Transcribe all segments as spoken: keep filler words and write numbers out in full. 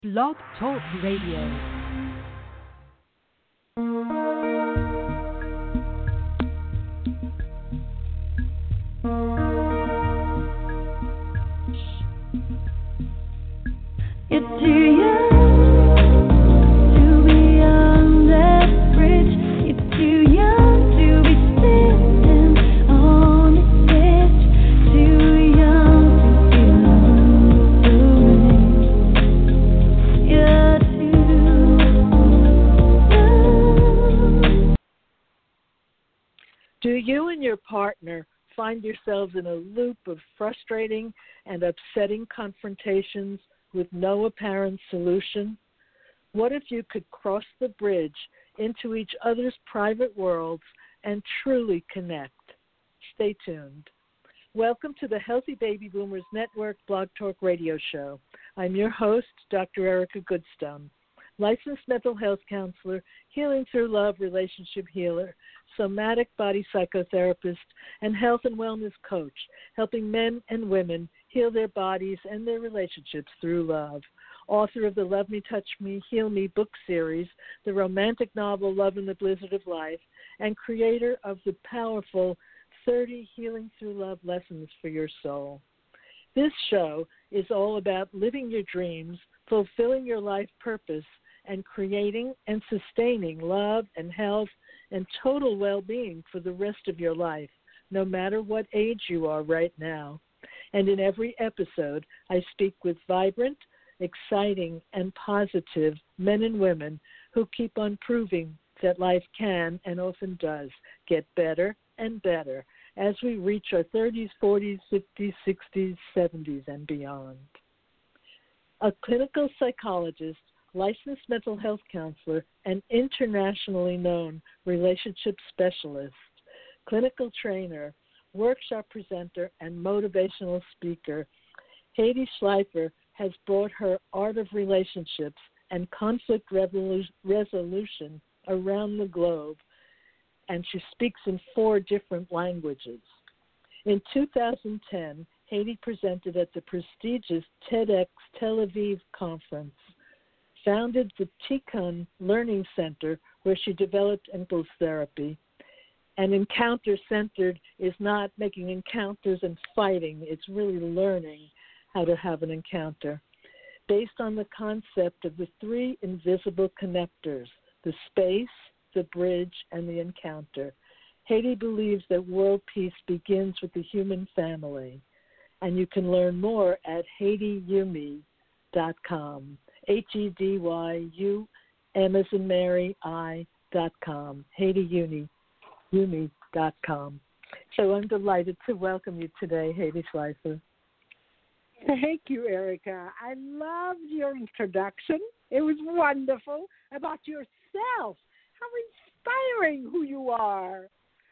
Blog Talk Radio. You're too young to be on that bridge. You're too young to be sitting on its edge. Too young to feel the way. You're too young. Do you and your partner find yourselves in a loop of frustrating and upsetting confrontations with no apparent solution? What if you could cross the bridge into each other's private worlds and truly connect? Stay tuned. Welcome to the Healthy Baby Boomers Network Blog Talk Radio Show. I'm your host, Doctor Erica Goodstone, licensed mental health counselor, healing through love relationship healer, somatic body psychotherapist, and health and wellness coach, helping men and women heal their bodies and their relationships through love. Author of the Love Me, Touch Me, Heal Me book series, the romantic novel Love in the Blizzard of Life, and creator of the powerful thirty Healing Through Love Lessons for Your Soul. This show is all about living your dreams, fulfilling your life purpose, and creating and sustaining love and health and total well-being for the rest of your life, no matter what age you are right now. And in every episode, I speak with vibrant, exciting, and positive men and women who keep on proving that life can, and often does, get better and better as we reach our thirties, forties, fifties, sixties, seventies, and beyond. A clinical psychologist, licensed mental health counselor, and internationally known relationship specialist, clinical trainer, workshop presenter, and motivational speaker, Heidi Schleifer has brought her art of relationships and conflict revolu- resolution around the globe, and she speaks in four different languages. In two thousand ten, Heidi presented at the prestigious TEDx Tel Aviv conference, founded the Tikkun Learning Center, where she developed impulse therapy. And encounter-centered is not making encounters and fighting. It's really learning how to have an encounter. Based on the concept of the three invisible connectors, the space, the bridge, and the encounter, Heidi believes that world peace begins with the human family. And you can learn more at heidi yumi dot com. H E D Y U M as in Mary, I dot com, Heidi Yumi, Yumi dot com. So I'm delighted to welcome you today, Heidi Schleifer. Thank you, Erica. I loved your introduction. It was wonderful about yourself. How inspiring who you are.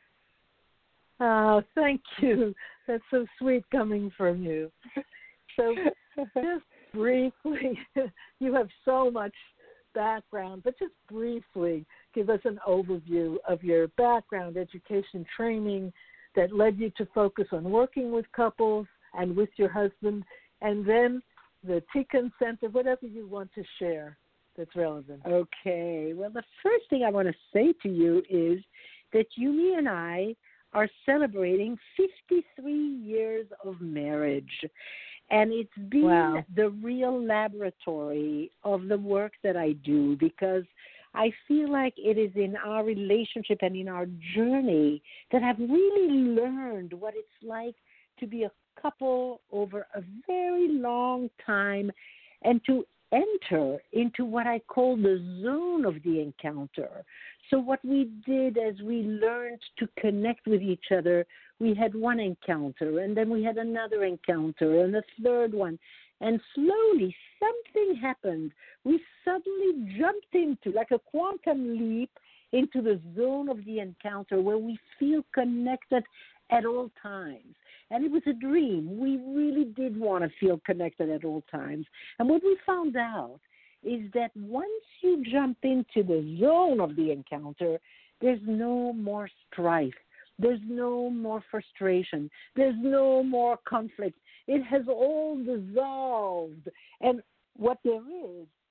Oh, thank you. That's so sweet coming from you. So just briefly, you have so much background, but just briefly give us an overview of your background, education, training that led you to focus on working with couples and with your husband, and then the Tikkun Center, whatever you want to share that's relevant. Okay. Well, the first thing I want to say to you is that Yumi and I are celebrating fifty-three years of marriage. And it's been Wow. the real laboratory of the work that I do, because I feel like it is in our relationship and in our journey that I've really learned what it's like to be a couple over a very long time and to enter into what I call the zone of the encounter. So what we did as we learned to connect with each other, we had one encounter, and then we had another encounter, and a third one. And slowly something happened. We suddenly jumped into, like a quantum leap, into the zone of the encounter where we feel connected at all times. And it was a dream. We really did want to feel connected at all times. And what we found out is that once you jump into the zone of the encounter, there's no more strife. There's no more frustration. There's no more conflict. It has all dissolved. And what there is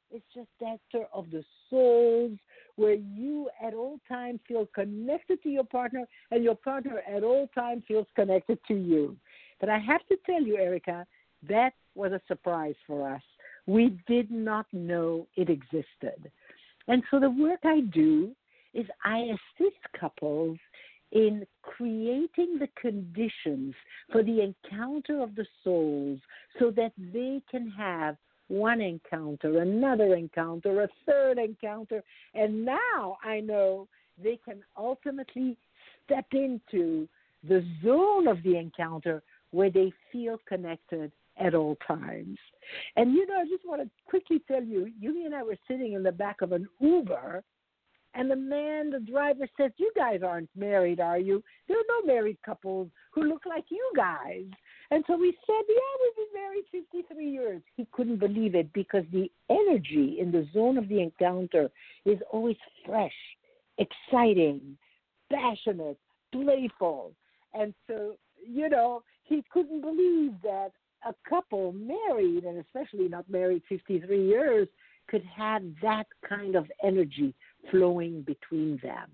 It's just that stir of the souls where you at all times feel connected to your partner and your partner at all times feels connected to you. But I have to tell you, Erica, that was a surprise for us. We did not know it existed. And so the work I do is I assist couples in creating the conditions for the encounter of the souls so that they can have one encounter, another encounter, a third encounter, and now I know they can ultimately step into the zone of the encounter where they feel connected at all times. And, you know, I just want to quickly tell you, you and I were sitting in the back of an Uber, and the man, the driver says, you guys aren't married, are you? There are no married couples who look like you guys. And so we said, yeah, we've been married fifty-three years. He couldn't believe it because the energy in the zone of the encounter is always fresh, exciting, passionate, playful. And so, you know, he couldn't believe that a couple married, and especially not married fifty-three years, could have that kind of energy flowing between them.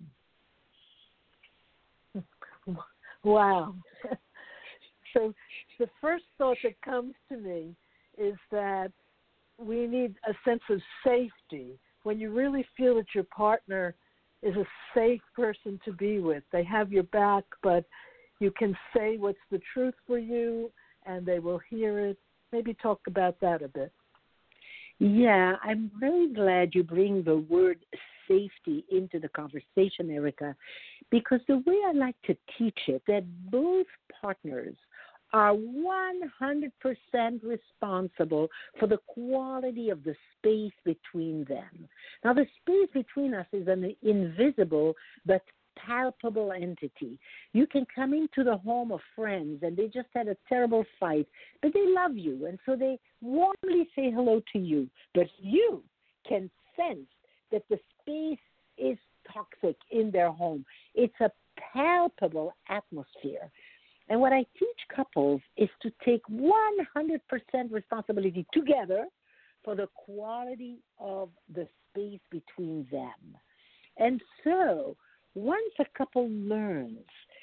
Wow. So the first thought that comes to me is that we need a sense of safety. When you really feel that your partner is a safe person to be with, they have your back, but you can say what's the truth for you, and they will hear it. Maybe talk about that a bit. Yeah, I'm very glad you bring the word safety into the conversation, Erica, because the way I like to teach it, that both partners are one hundred percent responsible for the quality of the space between them. Now, the space between us is an invisible but palpable entity. You can come into the home of friends and they just had a terrible fight, but they love you, and so they warmly say hello to you. But you can sense that the space is toxic in their home. It's a palpable atmosphere. And what I teach couples is to take one hundred percent responsibility together for the quality of the space between them. And so once a couple learns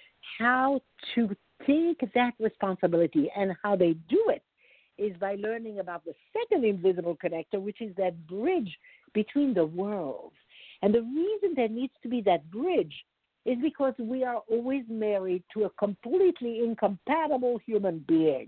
how to take that responsibility, and how they do it is by learning about the second invisible connector, which is that bridge between the worlds. And the reason there needs to be that bridge is because we are always married to a completely incompatible human being.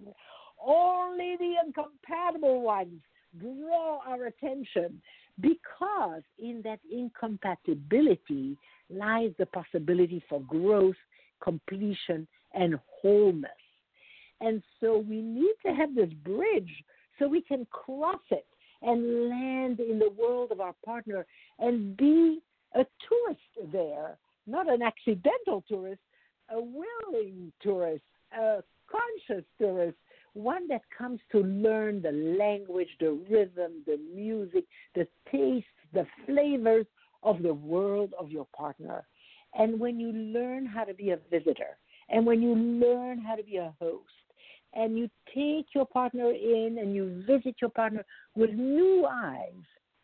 Only the incompatible ones draw our attention, because in that incompatibility lies the possibility for growth, completion, and wholeness. And so we need to have this bridge so we can cross it and land in the world of our partner and be a tourist there, not an accidental tourist, a willing tourist, a conscious tourist, one that comes to learn the language, the rhythm, the music, the taste, the flavors of the world of your partner. And when you learn how to be a visitor, and when you learn how to be a host, and you take your partner in and you visit your partner with new eyes,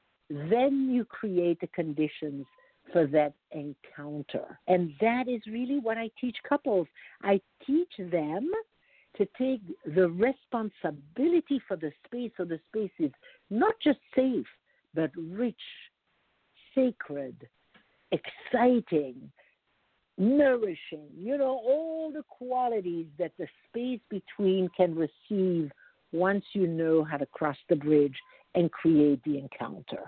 then you create the conditions for that encounter. And that is really what I teach couples. I teach them to take the responsibility for the space, so the space is not just safe, but rich, sacred, exciting, nourishing, you know, all the qualities that the space between can receive once you know how to cross the bridge and create the encounter.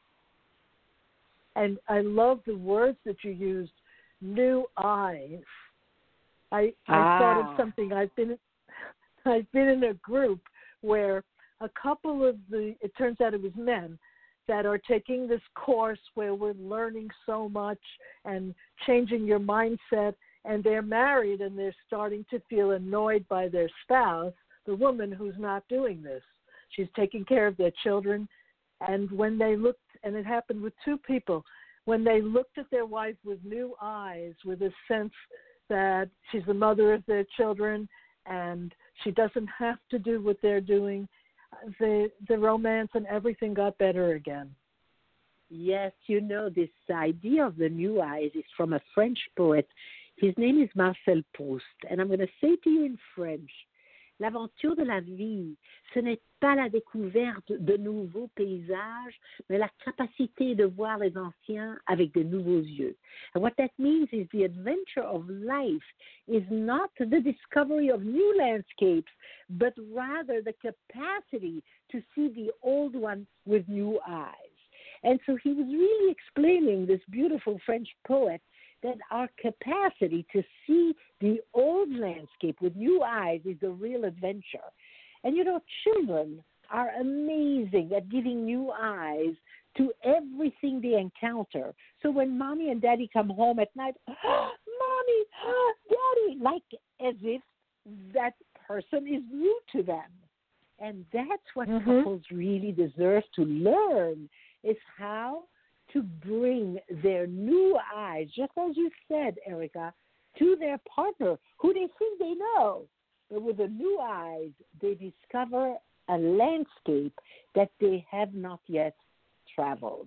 And I love the words that you used, new eyes. I, I ah. thought of something. I've been I've been in a group where a couple of the, it turns out it was men, that are taking this course where we're learning so much and changing your mindset, and they're married and they're starting to feel annoyed by their spouse, the woman who's not doing this. She's taking care of their children, and when they looked, and it happened with two people, when they looked at their wife with new eyes, with a sense that she's the mother of their children and she doesn't have to do what they're doing, the the romance and everything got better again. Yes, you know, this idea of the new eyes is from a French poet. His name is Marcel Proust. And I'm going to say to you in French, l'aventure de la vie, ce n'est pas la découverte de nouveaux paysages, mais la capacité de voir les anciens avec de nouveaux yeux. And what that means is the adventure of life is not the discovery of new landscapes, but rather the capacity to see the old one with new eyes. And so he was really explaining, this beautiful French poet, that our capacity to see the old landscape with new eyes is the real adventure. And, you know, children are amazing at giving new eyes to everything they encounter. So when mommy and daddy come home at night, oh, mommy, oh, daddy, like as if that person is new to them. And that's what mm-hmm. couples really deserve to learn, is how to bring their new eyes, just as you said, Erica, to their partner who they think they know. But with the new eyes, they discover a landscape that they have not yet traveled.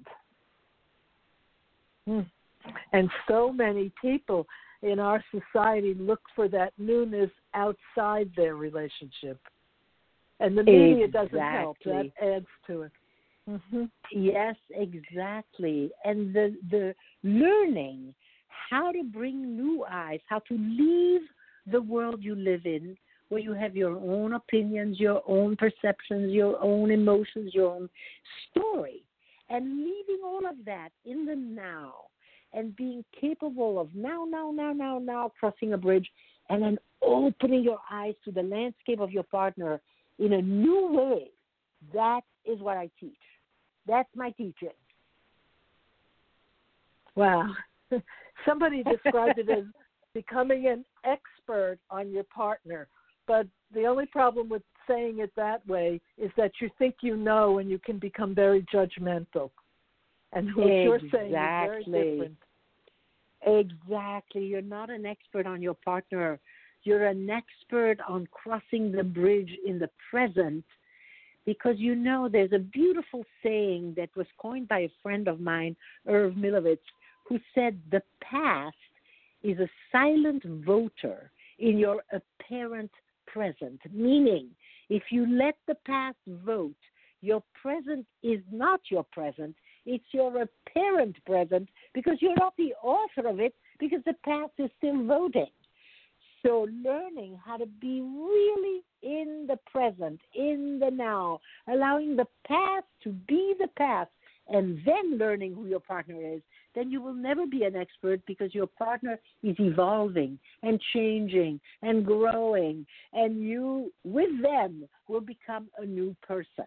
Hmm. And so many people in our society look for that newness outside their relationship. And the media exactly. doesn't help. That adds to it. Mm-hmm. Yes, exactly. And the the learning how to bring new eyes, how to leave the world you live in, where you have your own opinions, your own perceptions, your own emotions, your own story, and leaving all of that in the now and being capable of now, now, now, now, now, crossing a bridge, and then opening your eyes to the landscape of your partner in a new way. That is what I teach. That's my teaching. Wow. Somebody described it as becoming an expert on your partner. But the only problem with saying it that way is that you think you know and you can become very judgmental. And what exactly. you're saying is very different. Exactly. You're not an expert on your partner. You're an expert on crossing the bridge in the present. Because, you know, there's a beautiful saying that was coined by a friend of mine, Irv Milovitz, who said the past is a silent voter in your apparent present. Meaning, if you let the past vote, your present is not your present. It's your apparent present because you're not the author of it because the past is still voting. So learning how to be really in the present, in the now, allowing the past to be the past, and then learning who your partner is, then you will never be an expert because your partner is evolving and changing and growing, and you, with them, will become a new person.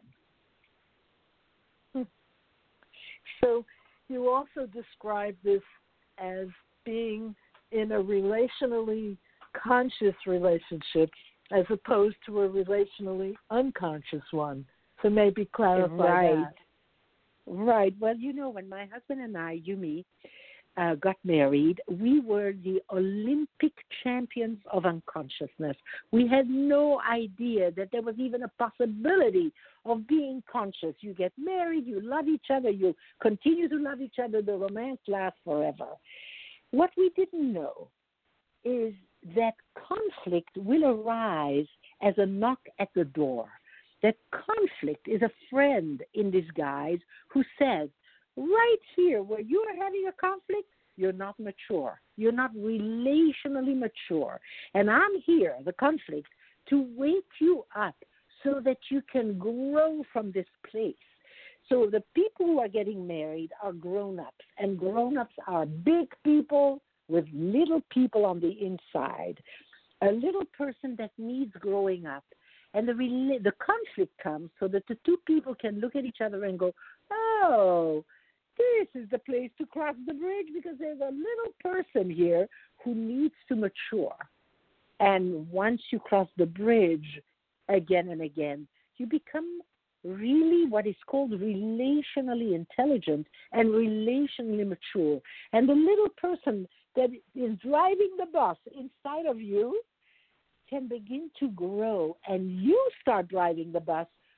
So you also describe this as being in a relationally conscious relationship as opposed to a relationally unconscious one. So maybe clarify right. that. Right. Well, you know, when my husband and I, Yumi, uh, got married, we were the Olympic champions of unconsciousness. We had no idea that there was even a possibility of being conscious. You get married, you love each other, you continue to love each other, the romance lasts forever. What we didn't know is that conflict will arise as a knock at the door. That conflict is a friend in disguise who says, right here where you are having a conflict, you're not mature. You're not relationally mature. And I'm here, the conflict, to wake you up so that you can grow from this place. So the people who are getting married are grown-ups, and grown-ups are big people with little people on the inside, a little person that needs growing up. And the rela- the conflict comes so that the two people can look at each other and go, oh, this is the place to cross the bridge because there's a little person here who needs to mature. And once you cross the bridge again and again, you become really what is called relationally intelligent and relationally mature. And the little person that is driving the bus inside of you can begin to grow, and you start driving the bus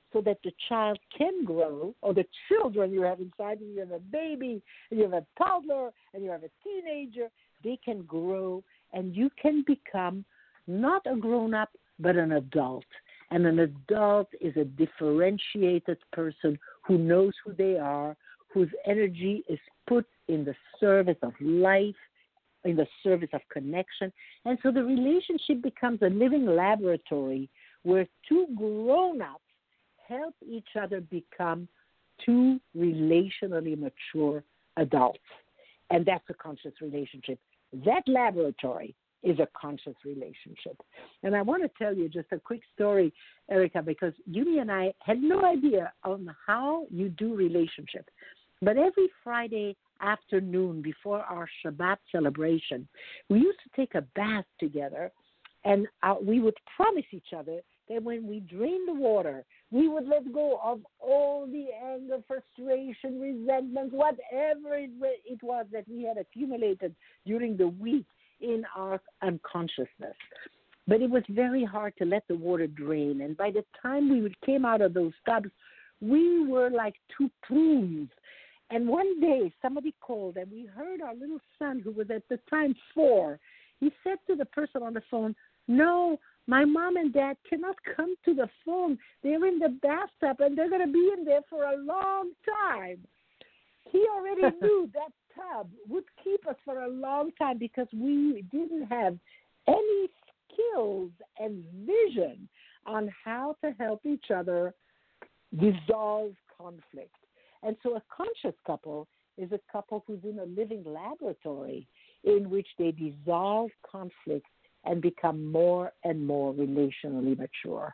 so that the child can grow, or the children you have inside, you have a baby, and you have a toddler, and you have a teenager, they can grow, and you can become not a grown-up, but an adult. And an adult is a differentiated person who knows who they are, whose energy is put in the service of life, in the service of connection. And so the relationship becomes a living laboratory where two grown-ups help each other become two relationally mature adults. And that's a conscious relationship. That laboratory is a conscious relationship. And I want to tell you just a quick story, Erica, because Yumi and I had no idea on how you do relationship. But every Friday afternoon before our Shabbat celebration, we used to take a bath together, and uh, we would promise each other that when we drained the water, we would let go of all the anger, frustration, resentment, whatever it, it was that we had accumulated during the week in our unconsciousness. But it was very hard to let the water drain. And by the time we came out of those tubs, we were like two prunes. And one day somebody called, and we heard our little son, who was at the time four, he said to the person on the phone, "No, my mom and dad cannot come to the phone. They're in the bathtub, and they're going to be in there for a long time." He already knew that tub would keep us for a long time because we didn't have any skills and vision on how to help each other dissolve conflict. And so a conscious couple is a couple who's in a living laboratory in which they dissolve conflict and become more and more relationally mature.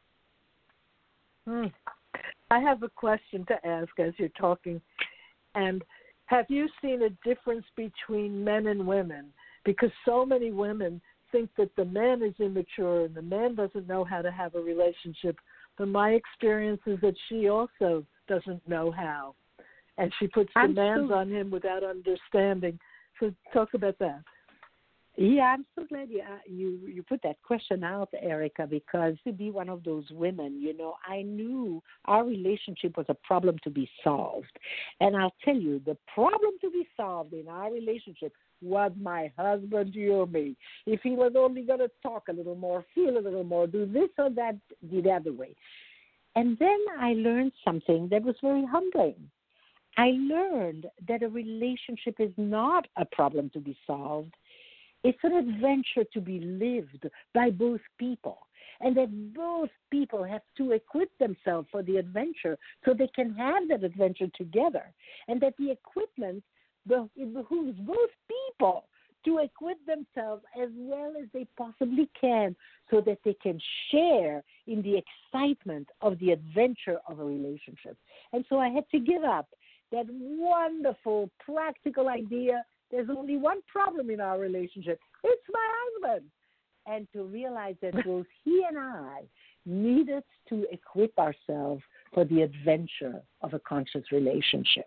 Hmm. I have a question to ask as you're talking. And have you seen a difference between men and women? Because so many women think that the man is immature and the man doesn't know how to have a relationship. But my experience is that she also doesn't know how. And she puts demands so, on him without understanding. So talk about that. Yeah, I'm so glad you, uh, you you put that question out, Erica, because to be one of those women, you know, I knew our relationship was a problem to be solved. And I'll tell you, the problem to be solved in our relationship was my husband, Yumi. If he was only going to talk a little more, feel a little more, do this or that, the other way. And then I learned something that was very humbling. I learned that a relationship is not a problem to be solved. It's an adventure to be lived by both people, and that both people have to equip themselves for the adventure so they can have that adventure together, and that the equipment, it behooves both people to equip themselves as well as they possibly can so that they can share in the excitement of the adventure of a relationship. And so I had to give up that wonderful, practical idea. There's only one problem in our relationship. It's my husband. And to realize that both he and I needed to equip ourselves for the adventure of a conscious relationship.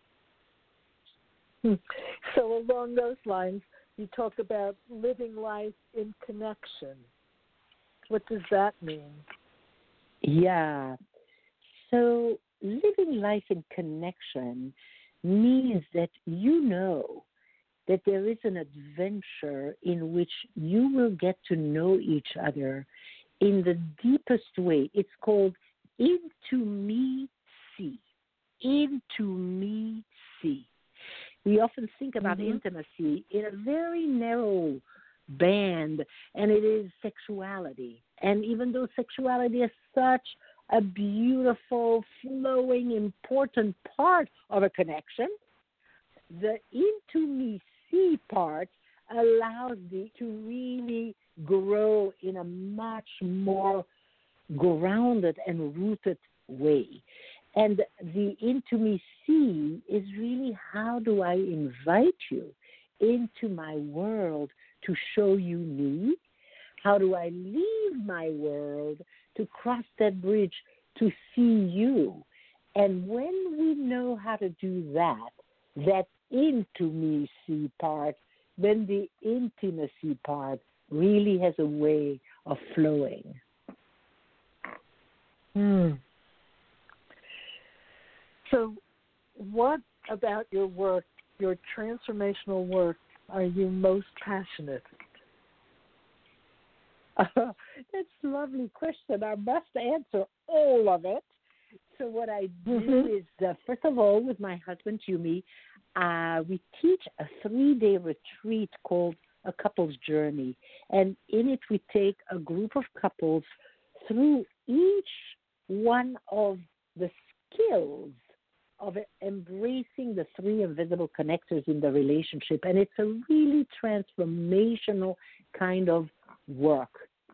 Hmm. So along those lines, you talk about living life in connection. What does that mean? Yeah. So living life in connection means that you know that there is an adventure in which you will get to know each other in the deepest way. It's called intimacy. Intimacy. We often think about mm-hmm. intimacy in a very narrow band, and it is sexuality. And even though sexuality is such a beautiful, flowing, important part of a connection, the intimacy part allows you to really grow in a much more grounded and rooted way. And the intimacy is really, how do I invite you into my world to show you me? How do I leave my world to cross that bridge to see you? And when we know how to do that, that intimacy part, then the intimacy part really has a way of flowing. Hmm. So, what about your work, your transformational work, are you most passionate? Uh, that's a lovely question. I must answer all of it. So what I do Mm-hmm. is, uh, first of all, with my husband, Yumi, uh, we teach a three-day retreat called A Couple's Journey. And in it, we take a group of couples through each one of the skills of embracing the three invisible connectors in the relationship. And it's a really transformational kind of work.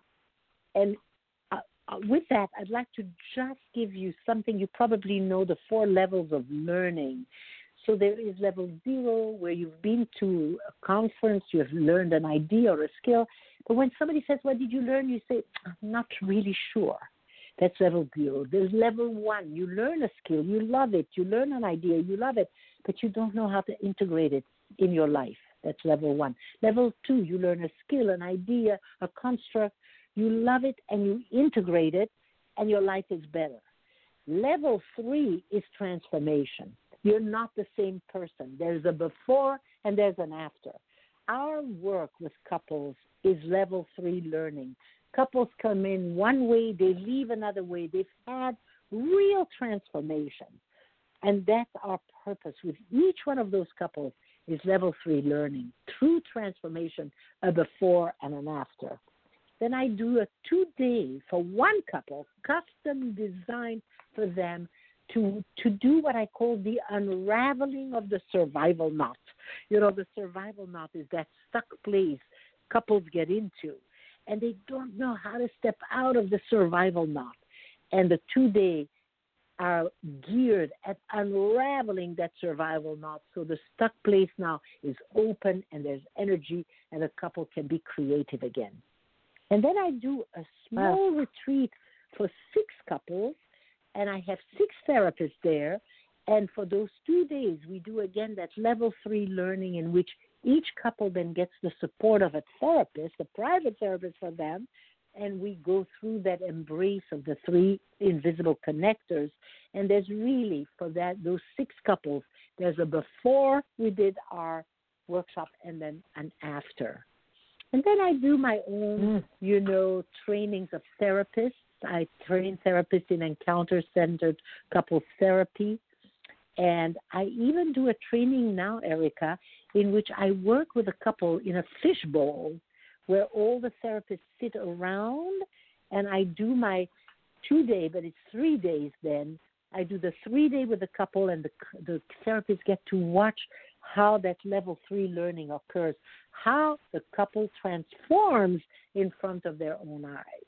And uh, uh, with that, I'd like to just give you something. You probably know the four levels of learning. So there is level zero, where you've been to a conference, you have learned an idea or a skill. But when somebody says, what did you learn? You say, I'm not really sure. That's level zero. There's level one. You learn a skill. You love it. You learn an idea. You love it. But you don't know how to integrate it in your life. That's level one. Level two, you learn a skill, an idea, a construct. You love it and you integrate it, and your life is better. Level three is transformation. You're not the same person. There's a before and there's an after. Our work with couples is level three learning. Couples come in one way, they leave another way. They've had real transformation. And that's our purpose with each one of those couples is level three learning. True transformation, a before and an after. Then I do a two-day for one couple, custom designed for them to to do what I call the unraveling of the survival knot. You know, the survival knot is that stuck place couples get into, and they don't know how to step out of the survival knot. And the two-day are geared at unraveling that survival knot, so the stuck place now is open and there's energy, and a couple can be creative again. And then I do a small wow. retreat for six couples, and I have six therapists there. And for those two days, we do, again, that level three learning in which each couple then gets the support of a therapist, a private therapist for them, and we go through that embrace of the three invisible connectors. And there's really, for that those six couples, there's a before we did our workshop and then an after. And then I do my own, mm. you know, trainings of therapists. I train therapists in encounter-centered couples therapy. And I even do a training now, Erica, in which I work with a couple in a fishbowl where all the therapists sit around, and I do my two-day, but it's three days then. I do the three-day with the couple, and the, the therapists get to watch how that level three learning occurs, how the couple transforms in front of their own eyes.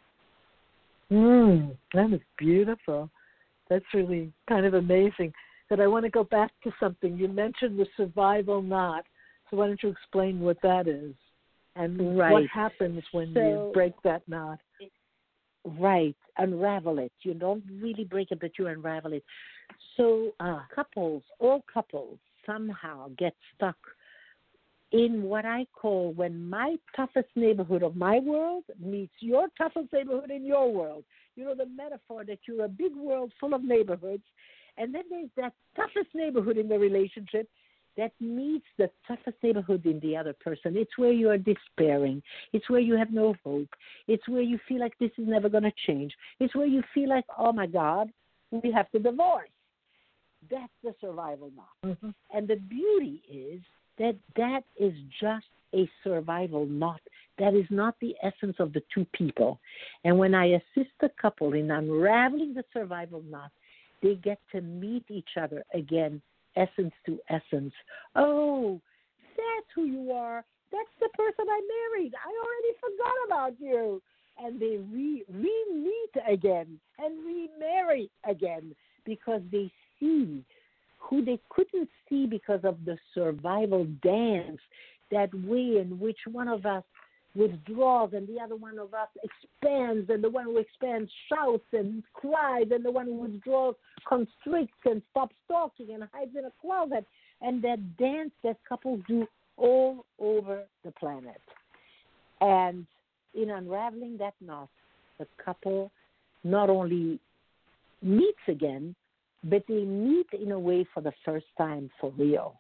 Mm, that is beautiful. That's really kind of amazing. But I want to go back to something. You mentioned the survival knot. So why don't you explain what that is and right. what happens when so, you break that knot? Right. Unravel it. You don't really break it, but you unravel it. So ah. couples, all couples, somehow get stuck in what I call when my toughest neighborhood of my world meets your toughest neighborhood in your world. You know, the metaphor that you're a big world full of neighborhoods, and then there's that toughest neighborhood in the relationship that meets the toughest neighborhood in the other person. It's where you are despairing. It's where you have no hope. It's where you feel like this is never going to change. It's where you feel like, oh, my God, we have to divorce. That's the survival knot. Mm-hmm. And the beauty is that that is just a survival knot. That is not the essence of the two people. And when I assist the couple in unraveling the survival knot, they get to meet each other again, essence to essence. Oh, that's who you are. That's the person I married. I already forgot about you. And they re, re-meet again and remarry again because they see who they couldn't see because of the survival dance, that way in which one of us withdraws and the other one of us expands, and the one who expands shouts and cries, and the one who withdraws constricts and stops talking and hides in a closet. And that dance that couples do all over the planet. And in unraveling that knot, the couple not only meets again, but they meet in a way for the first time for real.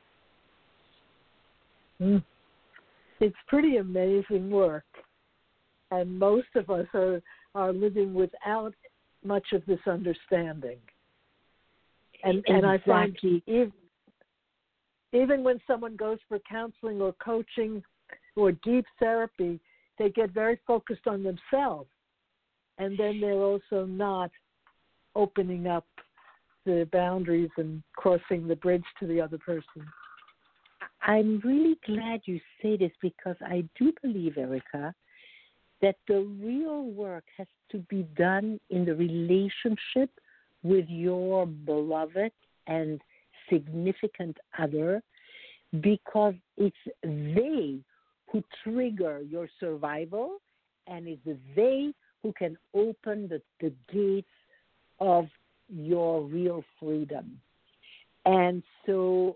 Mm. It's pretty amazing work, and most of us are, are living without much of this understanding. And, Exactly. and I find even, even when someone goes for counseling or coaching or deep therapy, they get very focused on themselves, and then they're also not opening up the boundaries and crossing the bridge to the other person. I'm really glad you say this, because I do believe, Erica, that the real work has to be done in the relationship with your beloved and significant other, because it's they who trigger your survival, and it's they who can open the, the gates of your real freedom. And so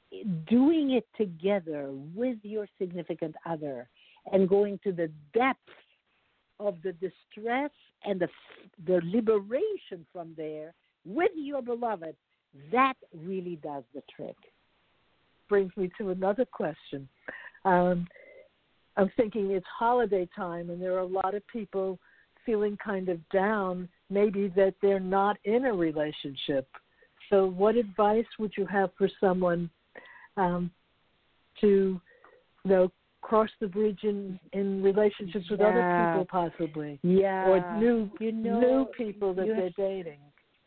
doing it together with your significant other and going to the depths of the distress and the, the liberation from there with your beloved, that really does the trick. Brings me to another question. Um, I'm thinking it's holiday time, and there are a lot of people feeling kind of down, maybe that they're not in a relationship. So what advice would you have for someone um, to, you know, cross the bridge in, in relationships with yeah. other people, possibly? Yeah. Or new, you know, new people that have, they're dating.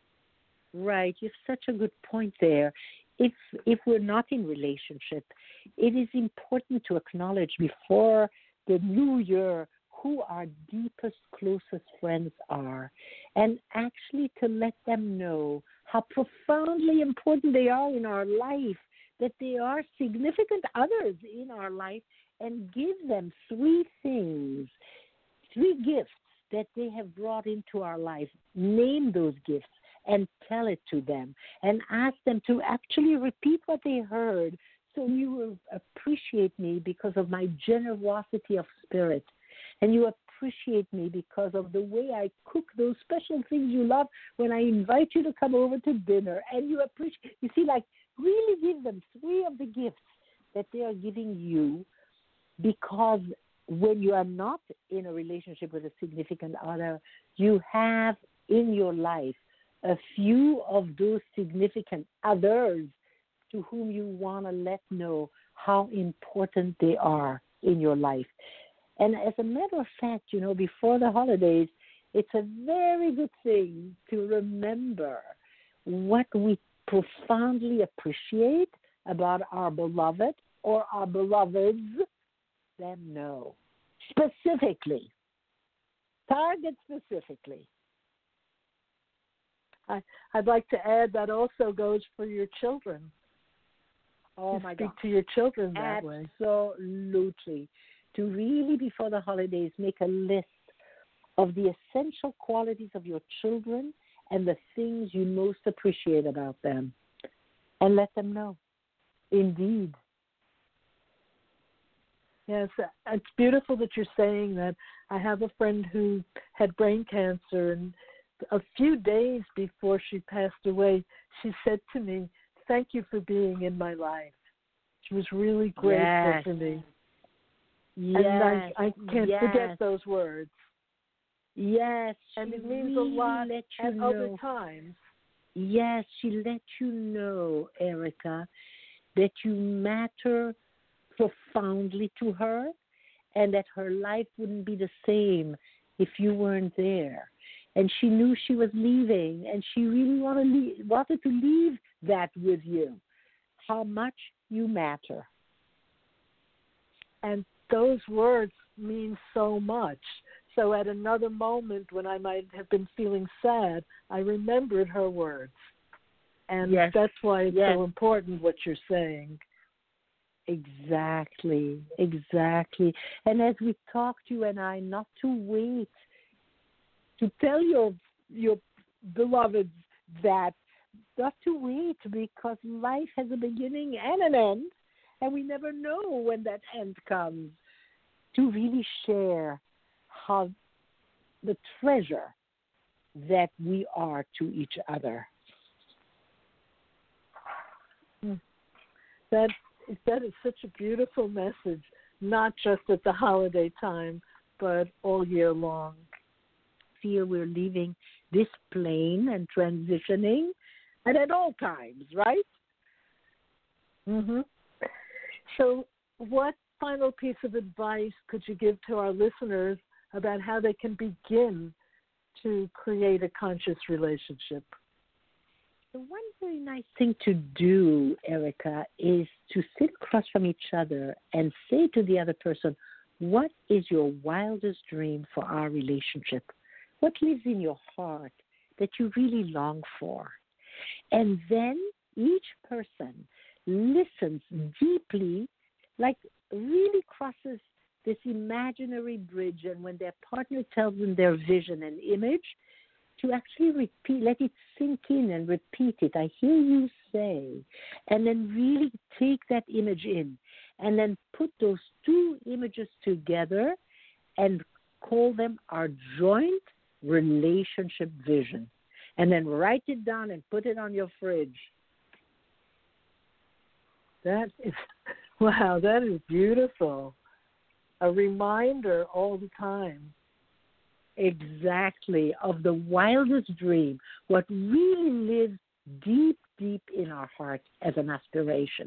Right. You have such a good point there. If if we're not in relationship, it is important to acknowledge before the new year who our deepest, closest friends are, and actually to let them know how profoundly important they are in our life, that they are significant others in our life, and give them three things, three gifts that they have brought into our life. Name those gifts and tell it to them, and ask them to actually repeat what they heard. So you will appreciate me because of my generosity of spirit, and you appreciate me because of the way I cook those special things you love when I invite you to come over to dinner. And you appreciate, you see, like really give them three of the gifts that they are giving you, because when you are not in a relationship with a significant other, you have in your life a few of those significant others to whom you want to let know how important they are in your life. And as a matter of fact, you know, before the holidays, it's a very good thing to remember what we profoundly appreciate about our beloved or our beloveds. Them know. Specifically. Target specifically. I, I'd like to add that also goes for your children. Oh, to my speak God. to your children that way. Absolutely. To really, before the holidays, make a list of the essential qualities of your children and the things you most appreciate about them. And let them know. Indeed. Yes, it's beautiful that you're saying that. I have a friend who had brain cancer, and a few days before she passed away, she said to me, "Thank you for being in my life." She was really grateful Yes. for me. Yes. And I, I can't yes. forget those words. Yes. And she it means really a lot let you at know. other times. Yes, she let you know, Erica, that you matter profoundly to her, and that her life wouldn't be the same if you weren't there. And she knew she was leaving, and she really wanted, leave, wanted to leave that with you, how much you matter. And those words mean so much. So at another moment when I might have been feeling sad, I remembered her words. And yes. that's why it's yes. so important what you're saying. Exactly, exactly. And as we talk, you and I, not to wait to tell your your beloveds that, not to wait, because life has a beginning and an end, and we never know when that end comes, to really share how the treasure that we are to each other. That that is such a beautiful message, not just at the holiday time, but all year long. Feel we're leaving this plane and transitioning, and at all times, right? Mm-hmm. So, what final piece of advice could you give to our listeners about how they can begin to create a conscious relationship? The one very nice thing to do, Erica, is to sit across from each other and say to the other person, what is your wildest dream for our relationship? What lives in your heart that you really long for? And then each person listens deeply, like really crosses this imaginary bridge, and when their partner tells them their vision and image, to actually repeat, let it sink in and repeat it. I hear you say, and then really take that image in, and then put those two images together and call them our joint relationship vision. And then write it down and put it on your fridge. That is, wow, that is beautiful. A reminder all the time. Exactly, of the wildest dream, what really lives deep, deep in our heart as an aspiration.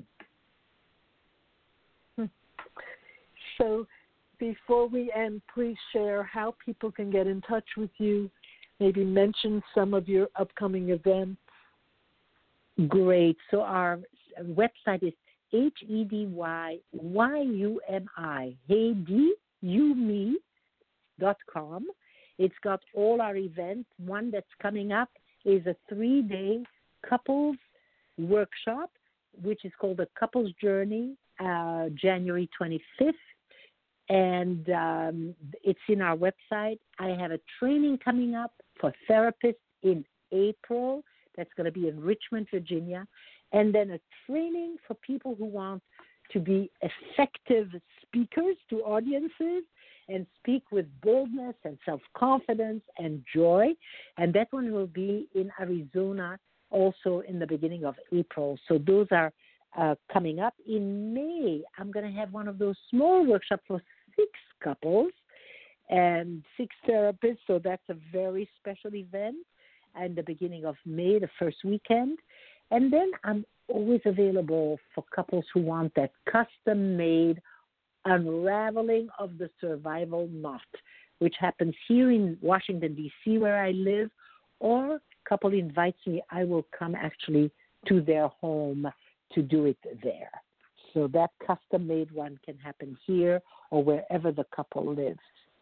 So before we end, please share how people can get in touch with you, maybe mention some of your upcoming events. Great. So our website is H E D Y Y U M I, heydiyumi dot com. It's got all our events. One that's coming up is a three-day couples workshop, which is called the Couples Journey, uh, January twenty-fifth. And um, it's in our website. I have a training coming up for therapists in April. That's going to be in Richmond, Virginia. And then a training for people who want to be effective speakers to audiences and speak with boldness and self-confidence and joy. And that one will be in Arizona also in the beginning of April. So those are uh, coming up. In May, I'm going to have one of those small workshops for six couples and six therapists. So that's a very special event. And the beginning of May, the first weekend. And then I'm always available for couples who want that custom-made unraveling of the survival knot, which happens here in Washington, D C, where I live, or a couple invites me, I will come actually to their home to do it there. So that custom-made one can happen here or wherever the couple lives.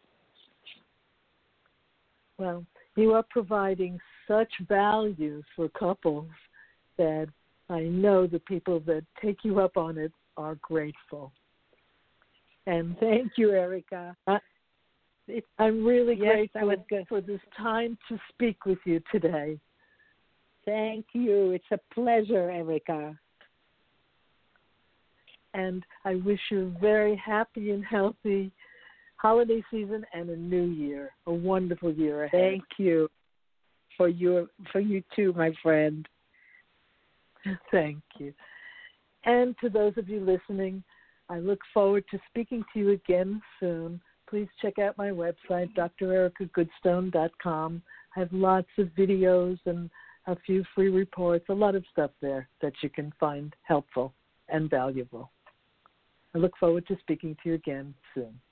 Well, you are providing such value for couples that I know the people that take you up on it are grateful. And thank you, Erica. I, it, I'm really yes, grateful was good. for this time to speak with you today. Thank you. It's a pleasure, Erica. And I wish you a very happy and healthy holiday season and a new year, a wonderful year ahead. Thank you for your for you too, my friend. Thank you. And to those of you listening, I look forward to speaking to you again soon. Please check out my website, d r erica goodstone dot com. I have lots of videos and a few free reports, a lot of stuff there that you can find helpful and valuable. I look forward to speaking to you again soon.